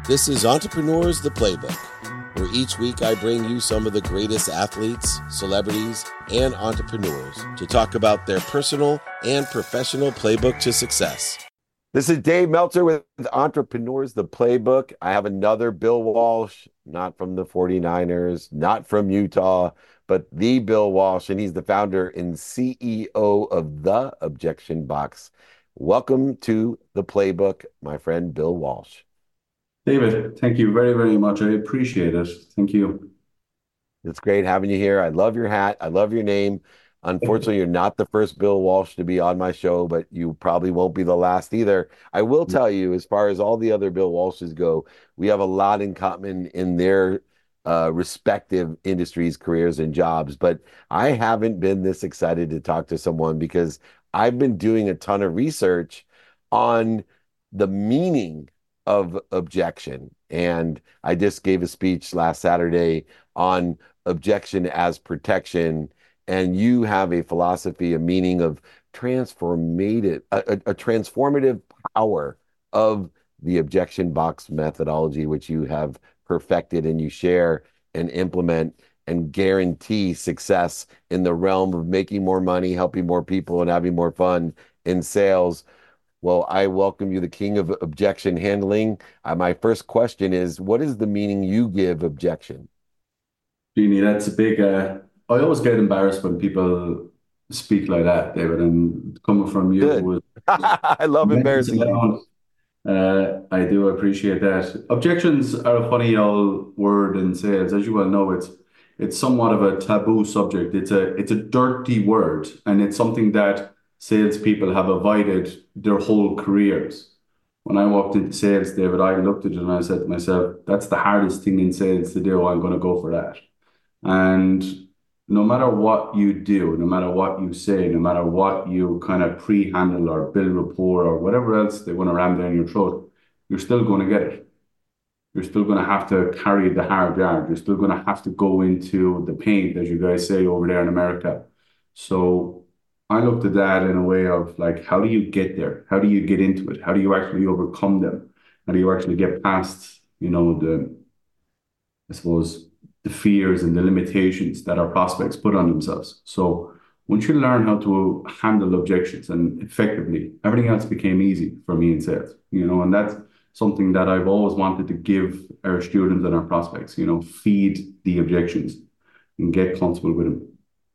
This is Entrepreneurs the Playbook, where each week I bring you some of the greatest athletes, celebrities, and entrepreneurs to talk about their personal and professional playbook to success. This is Dave Meltzer with Entrepreneurs the Playbook. I have another Bill Walsh, not from the 49ers, not from Utah, but the Bill Walsh, and he's the founder and CEO of The Objection Box. Welcome to the Playbook, my friend Bill Walsh. David, thank you very, very much. I appreciate it. Thank you. It's great having you here. I love your hat. I love your name. Unfortunately, you're not the first Bill Walsh to be on my show, but you probably won't be the last either. I will tell you, as far as all the other Bill Walshes go, we have a lot in common in their respective industries, careers, and jobs. But I haven't been this excited to talk to someone because I've been doing a ton of research on the meaning of objection. And I just gave a speech last Saturday on objection as protection. And you have a philosophy, a meaning of a transformative power of the objection box methodology, which you have perfected and you share and implement and guarantee success in the realm of making more money, helping more people, and having more fun in sales. Well, I welcome you, the king of objection handling. My first question is, what is the meaning you give objection? Jeannie, that's a big, I always get embarrassed when people speak like that, David, and coming from you Good. who I love is embarrassing around, people. I do appreciate that. Objections are a funny old word in sales. As you well know, it's somewhat of a taboo subject. It's a dirty word, and it's something that salespeople have avoided their whole careers. When I walked into sales, David, I looked at it and I said to myself, that's the hardest thing in sales to do. I'm going to go for that. And no matter what you do, no matter what you say, no matter what you kind of pre-handle or build rapport or whatever else they want to ram down your throat, you're still going to get it. You're still going to have to carry the hard yard. You're still going to have to go into the paint, as you guys say over there in America. So I looked at that in a way of like, how do you get there? How do you get into it? How do you actually overcome them? How do you actually get past, I suppose, the fears and the limitations that our prospects put on themselves? So once you learn how to handle objections and effectively, everything else became easy for me in sales, and that's something that I've always wanted to give our students and our prospects, feed the objections and get comfortable with them.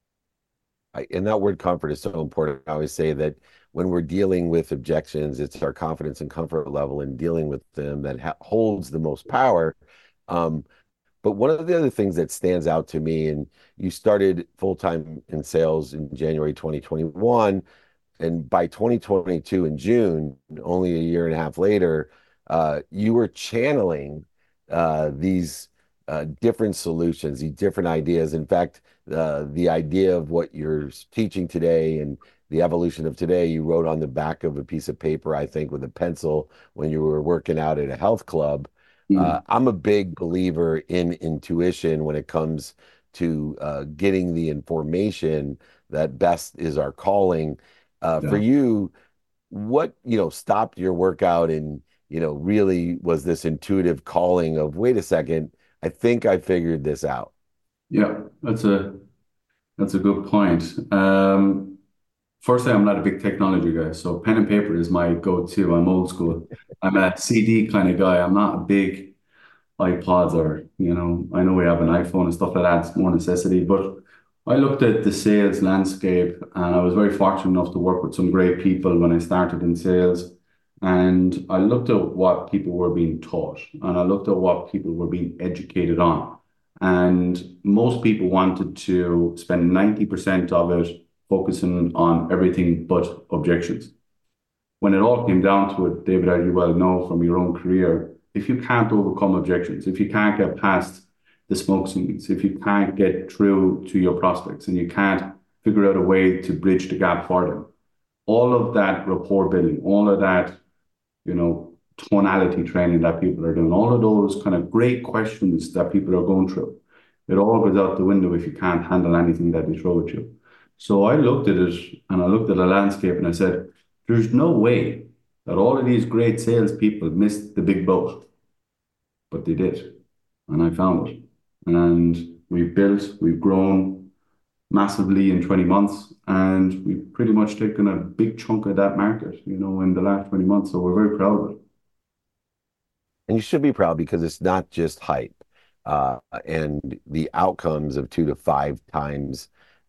And that word comfort is so important. I always say that when we're dealing with objections, it's our confidence and comfort level in dealing with them that holds the most power. Um, But one of the other things that stands out to me, and you started full-time in sales in January 2021, and by 2022 in June, only a year and a half later, you were channeling these different solutions, these different ideas. In fact, the idea of what you're teaching today and the evolution of today, you wrote on the back of a piece of paper, I think, with a pencil when you were working out at a health club. Mm. I'm a big believer in intuition when it comes to getting the information that best is our calling. For Yeah. you, what, stopped your workout and, really was this intuitive calling of, wait a second, I think I figured this out. Yeah, that's a good point. Firstly, I'm not a big technology guy, so pen and paper is my go-to. I'm old school. I'm a CD kind of guy. I'm not a big iPods or, I know we have an iPhone and stuff like that. It's more necessity. But I looked at the sales landscape and I was very fortunate enough to work with some great people when I started in sales. And I looked at what people were being taught and I looked at what people were being educated on. And most people wanted to spend 90% of it focusing on everything but objections. When it all came down to it, David, as you well know from your own career, if you can't overcome objections, if you can't get past the smoke signals, if you can't get through to your prospects and you can't figure out a way to bridge the gap for them, all of that rapport building, all of that, tonality training that people are doing, all of those kind of great questions that people are going through, it all goes out the window if you can't handle anything that they throw at you. So I looked at it and I looked at the landscape and I said, there's no way that all of these great salespeople missed the big boat. but they did. And I found it. And we've grown massively in 20 months, and we've pretty much taken a big chunk of that market, in the last 20 months. So we're very proud of it. And you should be proud because it's not just hype. And the outcomes of 2 to 5 times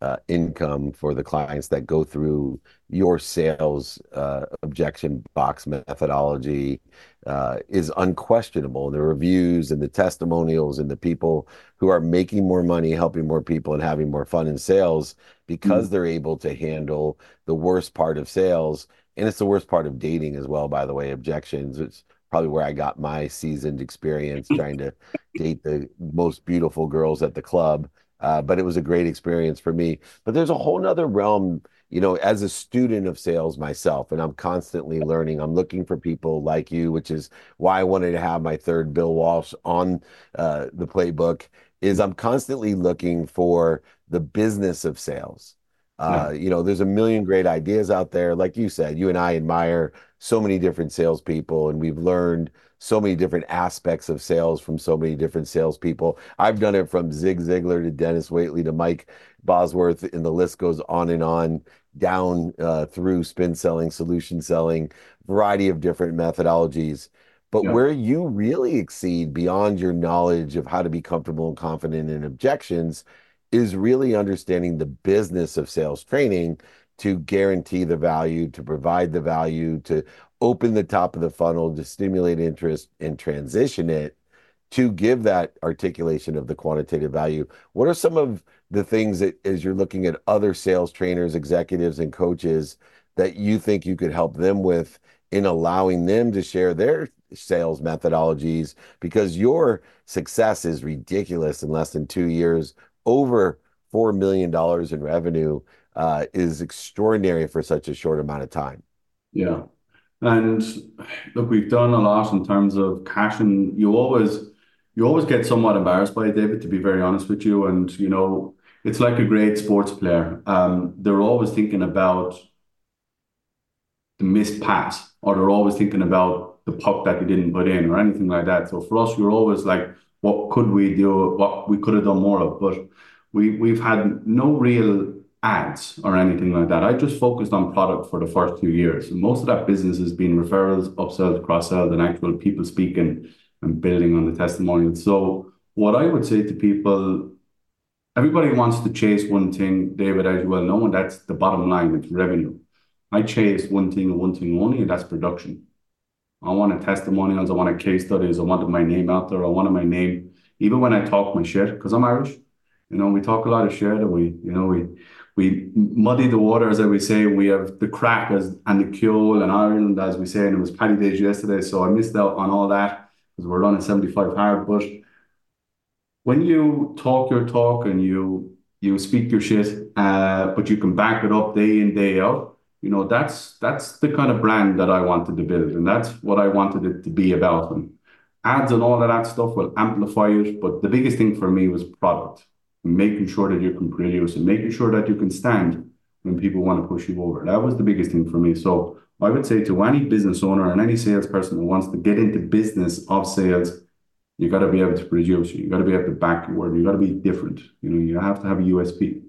income for the clients that go through your sales objection box methodology is unquestionable. The reviews and the testimonials and the people who are making more money, helping more people, and having more fun in sales because Mm. they're able to handle the worst part of sales. And it's the worst part of dating as well, by the way, objections. It's probably where I got my seasoned experience trying to date the most beautiful girls at the club. But it was a great experience for me. But there's a whole nother realm, as a student of sales myself, and I'm constantly learning. I'm looking for people like you, which is why I wanted to have my third Bill Walsh on the playbook, is I'm constantly looking for the business of sales. Yeah, There's a million great ideas out there. Like you said, you and I admire so many different salespeople, and we've learned so many different aspects of sales from so many different salespeople. I've done it from Zig Ziglar to Dennis Waitley to Mike Bosworth, and the list goes on and on down through spin selling, solution selling, variety of different methodologies. But yeah, where you really exceed beyond your knowledge of how to be comfortable and confident in objections is really understanding the business of sales training to guarantee the value, to provide the value, to open the top of the funnel, to stimulate interest and transition it to give that articulation of the quantitative value. What are some of the things that, as you're looking at other sales trainers, executives, and coaches, that you think you could help them with in allowing them to share their sales methodologies? Because your success is ridiculous in less than 2 years, over $4 million in revenue is extraordinary for such a short amount of time. yeah. And look, we've done a lot in terms of cash, and you always get somewhat embarrassed by it, David, to be very honest with you. And it's like a great sports player. They're always thinking about the missed pass, or they're always thinking about the puck that they didn't put in or anything like that. So for us, you're always like, what could we do? What we could have done more of, but we've had no real ads or anything like that. I just focused on product for the first 2 years, and most of that business has been referrals, upsells, cross sells, and actual people speaking and building on the testimonials. So what I would say to people, everybody wants to chase one thing, David, as you well know, and that's the bottom line, it's revenue. I chase one thing and one thing only, and that's production. I wanted testimonials, I wanted case studies, I wanted my name out there, I wanted my name, even when I talk my shit, because I'm Irish. We talk a lot of shit, and we muddy the water, as we say. We have the crack and the Kjol and Ireland, as we say, and it was Paddy Days yesterday, so I missed out on all that because we're running 75 hard. But when you talk your talk and you speak your shit, but you can back it up day in, day out, that's the kind of brand that I wanted to build, and that's what I wanted it to be about. And ads and all of that stuff will amplify it, but the biggest thing for me was product, making sure that you can produce and making sure that you can stand when people want to push you over. That was the biggest thing for me. So I would say to any business owner and any salesperson who wants to get into business of sales, you got to be able to produce. You got to be able to back your word. You got to be different. You have to have a USP.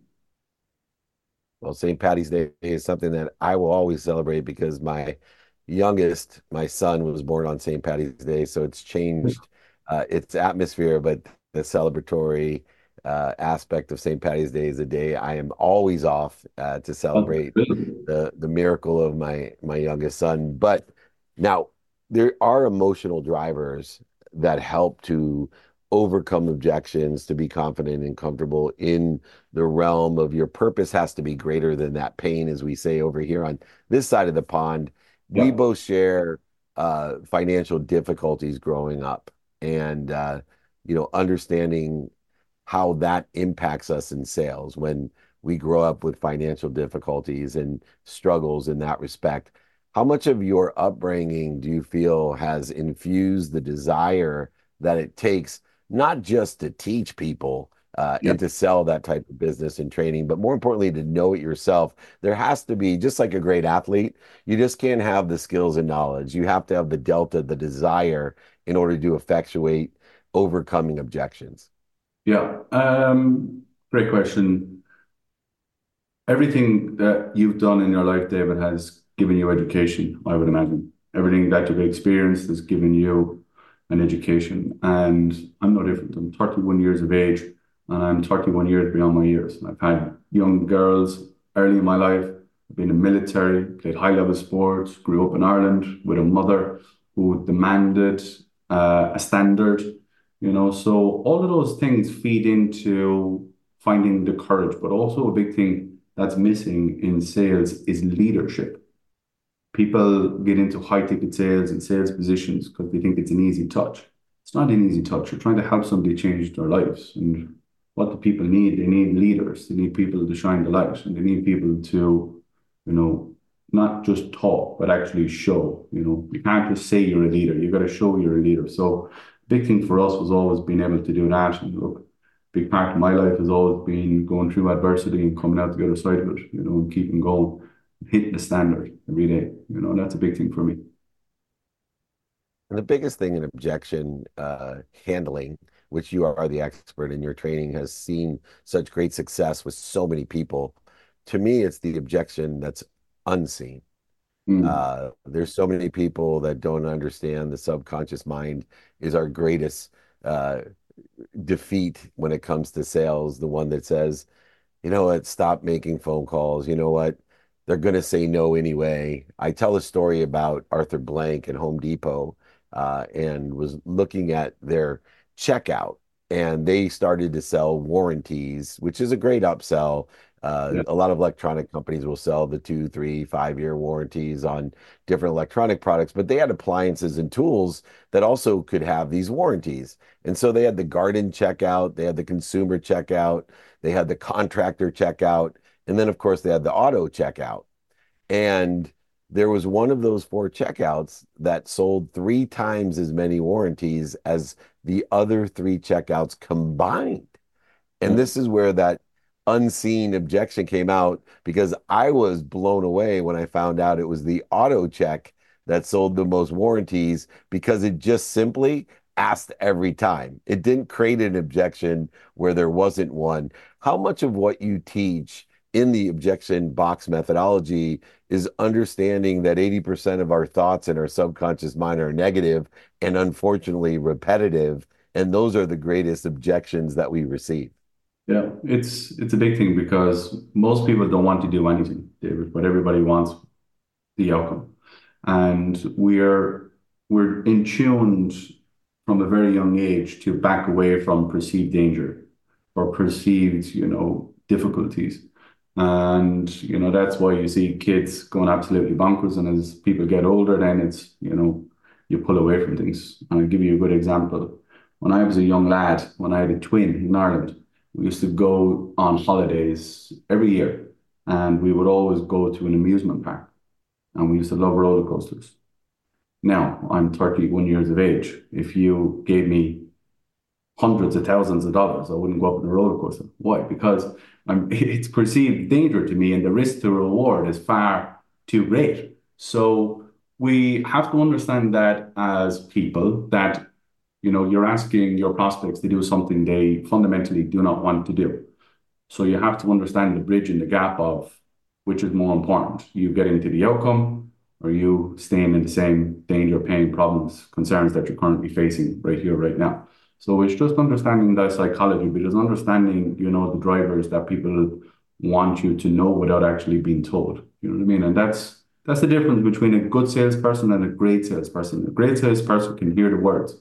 Well, St. Patty's Day is something that I will always celebrate because my youngest, my son, was born on St. Patty's Day. So it's changed its atmosphere, but the celebratory aspect of St. Patty's Day is a day I am always off to celebrate the miracle of my youngest son. But now there are emotional drivers that help to overcome objections, to be confident and comfortable in the realm of your purpose has to be greater than that pain, as we say over here on this side of the pond. We Yeah. both share financial difficulties growing up, and understanding how that impacts us in sales when we grow up with financial difficulties and struggles in that respect. How much of your upbringing do you feel has infused the desire that it takes not just to teach people Yeah. and to sell that type of business and training, but more importantly, to know it yourself? There has to be, just like a great athlete, you just can't have the skills and knowledge. You have to have the delta, the desire, in order to effectuate overcoming objections? Yeah. Great question. Everything that you've done in your life, David, has given you education, I would imagine. Everything that you've experienced has given you an education. And I'm no different. I'm 31 years of age and I'm 31 years beyond my years. I've had young girls early in my life, I've been in military, played high level sports, grew up in Ireland with a mother who demanded a standard, So all of those things feed into finding the courage, but also a big thing that's missing in sales is leadership. People get into high ticket sales and sales positions because they think it's an easy touch. It's not an easy touch. You're trying to help somebody change their lives. And what do people need? They need leaders. They need people to shine the light and they need people to, you know, not just talk, but actually show. You can't just say you're a leader. You got to show you're a leader. So big thing for us was always being able to do that. And look, big part of my life has always been going through adversity and coming out the other side of it, and keeping going, hitting the standard every day. That's a big thing for me. And the biggest thing in objection handling, which you are the expert in, your training has seen such great success with so many people. To me, it's the objection that's unseen. Mm. There's so many people that don't understand the subconscious mind is our greatest defeat when it comes to sales. The one that says, you know what, stop making phone calls. You know what, they're going to say no anyway. I tell a story about Arthur Blank and Home Depot and was looking at their checkout, and they started to sell warranties, which is a great upsell. Yeah. A lot of electronic companies will sell the 2, 3, 5 year warranties on different electronic products, but they had appliances and tools that also could have these warranties. And so they had the garden checkout, they had the consumer checkout, they had the contractor checkout, and then, of course, they had the auto checkout. And there was one of those four checkouts that sold 3 times as many warranties as the other three checkouts combined. And Yeah. this is where that unseen objection came out because I was blown away when I found out it was the auto check that sold the most warranties because it just simply asked every time. It didn't create an objection where there wasn't one. How much of what you teach in the objection box methodology is understanding that 80% of our thoughts in our subconscious mind are negative and unfortunately repetitive, and those are the greatest objections that we receive? Yeah, it's a big thing because most people don't want to do anything, David, but everybody wants the outcome. And we're in tuned from a very young age to back away from perceived danger or perceived, difficulties. And, that's why you see kids going absolutely bonkers. And as people get older, then it's, you pull away from things. And I'll give you a good example. When I was a young lad, when I had a twin in Ireland, we used to go on holidays every year and we would always go to an amusement park and we used to love roller coasters. Now, I'm 31 years of age. If you gave me hundreds of thousands of dollars, I wouldn't go up on a roller coaster. Why? Because it's perceived danger to me and the risk to reward is far too great. So we have to understand that as people that, you're asking your prospects to do something they fundamentally do not want to do. So you have to understand the bridge and the gap of which is more important, you getting to the outcome or you staying in the same danger, pain, problems, concerns that you're currently facing right here, right now. So it's just understanding that psychology, but it's understanding, the drivers that people want you to know without actually being told. You know what I mean? And that's the difference between a good salesperson and a great salesperson. A great salesperson can hear the words.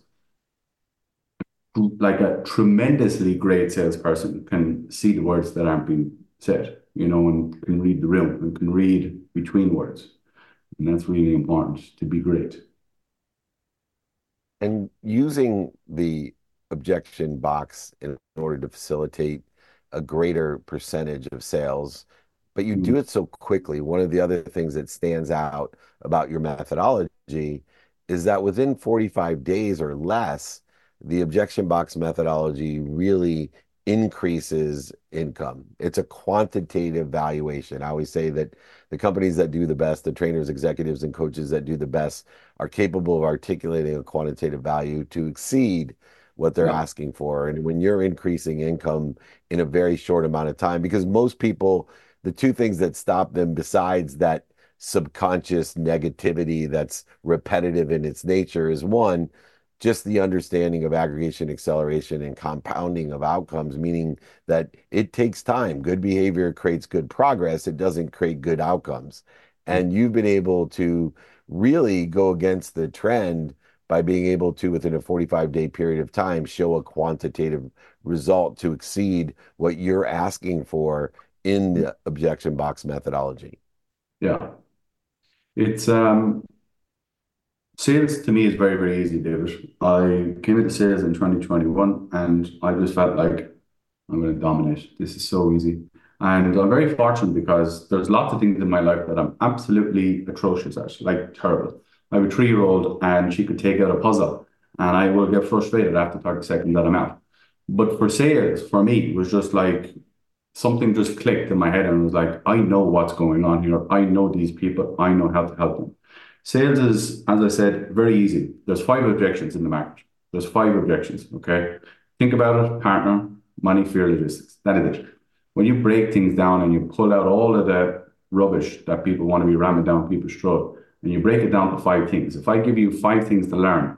Like a tremendously great salesperson can see the words that aren't being said, and can read the room and can read between words. And that's really important to be great. And using the objection box in order to facilitate a greater percentage of sales, but you Mm. do it so quickly. One of the other things that stands out about your methodology is that within 45 days or less, the objection box methodology really increases income. It's a quantitative valuation. I always say that the companies that do the best, the trainers, executives, and coaches that do the best are capable of articulating a quantitative value to exceed what they're Yeah. asking for. And when you're increasing income in a very short amount of time, because most people, the two things that stop them besides that subconscious negativity that's repetitive in its nature is one, just the understanding of aggregation, acceleration, and compounding of outcomes, meaning that it takes time. Good behavior creates good progress. It doesn't create good outcomes. And you've been able to really go against the trend by being able to, within a 45-day period of time, show a quantitative result to exceed what you're asking for in the objection box methodology. Yeah. It's sales to me is very, very easy, David. I came into sales in 2021 and I just felt like I'm going to dominate. This is so easy. And I'm very fortunate because there's lots of things in my life that I'm absolutely atrocious at, like terrible. I have a 3-year-old and she could take out a puzzle and I will get frustrated after 30 seconds that I'm out. But for sales, for me, it was just like something just clicked in my head and it was like, I know what's going on here. I know these people. I know how to help them. Sales is, as I said, very easy. There's 5 objections in the market. There's 5 objections. Okay. Think about it, partner, money, fear, logistics. That is it. When you break things down and you pull out all of the rubbish that people want to be ramming down people's throat, and you break it down to 5 things. If I give you 5 things to learn,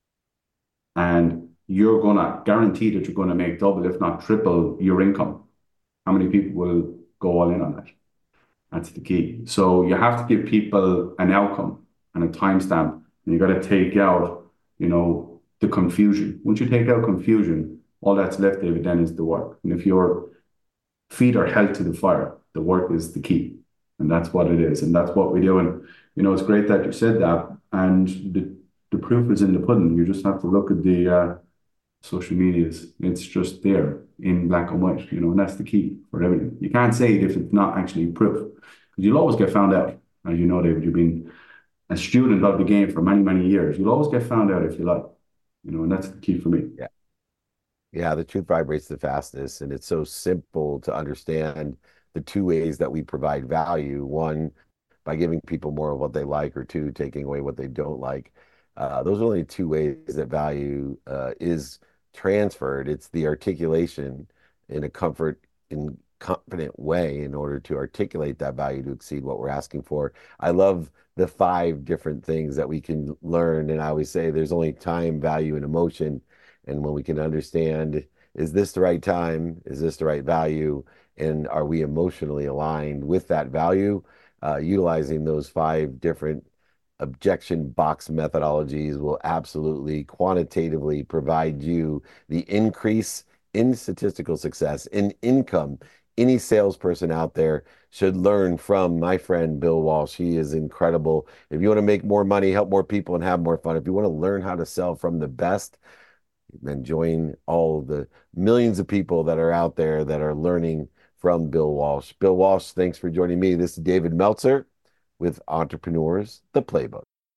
and you're gonna guarantee that you're gonna make double, if not triple, your income, how many people will go all in on that? That's the key. So you have to give people an outcome and a timestamp, and you got to take out, the confusion. Once you take out confusion, all that's left, David, then is the work. And if your feet are held to the fire, the work is the key, and that's what it is, and that's what we do. And it's great that you said that. And the proof is in the pudding. You just have to look at the social medias. It's just there in black and white, and that's the key for everything. You can't say it if it's not actually proof, because you'll always get found out. As you know, David, you've been a student of the game for many, many years. You'll always get found out if you like, and that's the key for me. Yeah. Yeah, the truth vibrates the fastest, and it's so simple to understand the two ways that we provide value. One, by giving people more of what they like, or two, taking away what they don't like. Those are only two ways that value is transferred. It's the articulation in a in confident way in order to articulate that value to exceed what we're asking for. I love the 5 different things that we can learn, and I always say there's only time, value, and emotion. And when we can understand, is this the right time? Is this the right value? And are we emotionally aligned with that value? Utilizing those 5 different objection box methodologies will absolutely quantitatively provide you the increase in statistical success, in income. Any salesperson out there should learn from my friend Bill Walsh. He is incredible. If you want to make more money, help more people, and have more fun, if you want to learn how to sell from the best, then join all the millions of people that are out there that are learning from Bill Walsh. Bill Walsh, thanks for joining me. This is David Meltzer with Entrepreneurs, the Playbook.